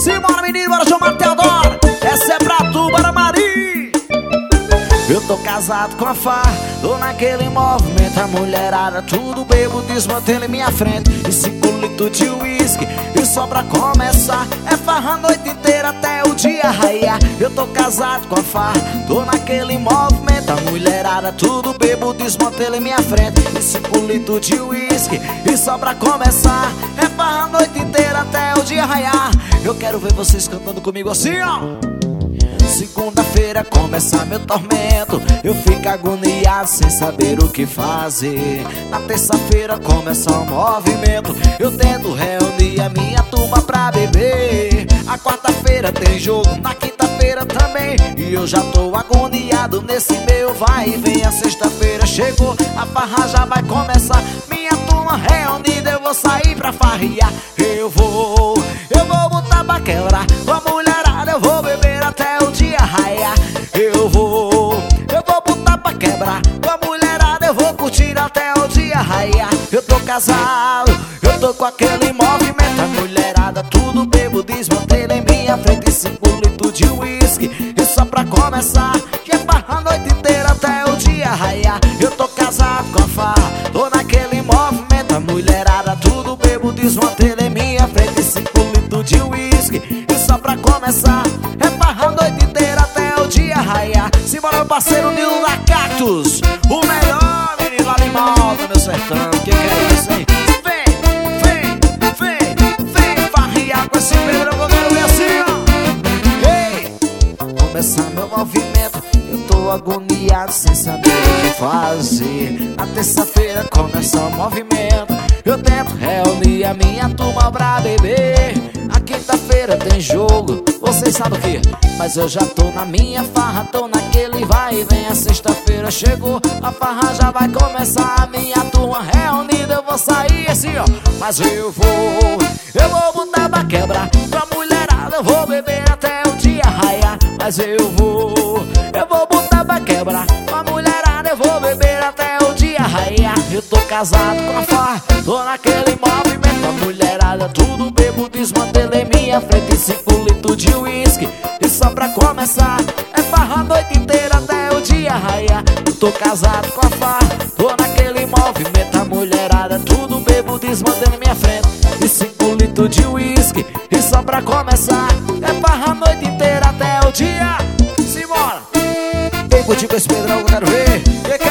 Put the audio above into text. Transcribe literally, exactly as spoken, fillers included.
Simbora, menino, bora chamar Teodoro. Essa é pra tu, para Mari. Eu tô casado com a farra, tô naquele movimento. A mulherada tudo bebo, desmantelo em minha frente. E cinco litros de uísque, e só pra começar é farra a noite inteira até o dia raiar. Eu tô casado com a farra, tô naquele movimento. A mulherada tudo bebo, desmantelo em minha frente. E cinco litros de uísque, e só pra começar é farra a noite inteira até o dia raiar. Eu quero ver vocês cantando comigo assim, ó. Segunda-feira começa meu tormento, eu fico agoniado sem saber o que fazer. Na terça-feira começa o movimento, eu tento reunir a minha turma pra beber. A quarta-feira tem jogo, na quinta-feira também, e eu já tô agoniado nesse meu vai e vem. A sexta-feira chegou, a farra já vai começar. Minha turma reunida, eu vou sair pra farrear. Eu vou, eu vou botar pra quebrar com a mulherada, eu vou beber até o dia raiar. Eu vou, eu vou botar pra quebrar com a mulherada, eu vou curtir até o dia raiar. Eu tô casado, eu tô com aquele movimento. A mulherada tudo bebo, desmantelo em minha frente. Cinco litros de uísque, e só pra começar que é farra a noite inteira até o dia raiar. Eu tô casado com a farra, tô naquele movimento. A mulherada tudo bebo, desmantelo em minha frente. Cinco litros de uísque, e só pra começar é farra a noite inteira até o dia raiar. Simbora, meu parceiro Nilo da Cactus, o melhor menino lá de Malta, meu sertão. Que que é isso, hein? Vem, vem, vem, vem farrear com esse Pedro, eu quero ver assim, ó. Ei, começar meu movimento, eu tô agoniado sem saber o que fazer. Na terça-feira começa o movimento, eu tento reunir a minha turma pra beber. A quinta-feira tem jogo, vocês sabem o que? Mas eu já tô na minha farra, tô naquele vai e vem. A sexta-feira chegou, a farra já vai começar. A minha turma reunida, eu vou sair assim, ó. Mas eu vou, eu vou botar pra quebrar com a mulherada, eu vou beber até o dia raiar. Mas eu vou, eu vou botar pra quebrar com a mulherada, eu vou beber até o dia raiar. Eu tô casado com a farra, tô naquele movimento. A mulherada tudo bebo, desmantelo em minha frente. Cinco litros de uísque, e só pra começar é farra a noite inteira até o dia raiar. Eu tô casado com a farra, tô naquele movimento. A mulherada tudo bebo, desmantelo em minha frente. E cinco litros de uísque, e só pra começar é farra a noite inteira até o dia. Simbora! Quem curtiu com esse Pedrão, eu quero ver.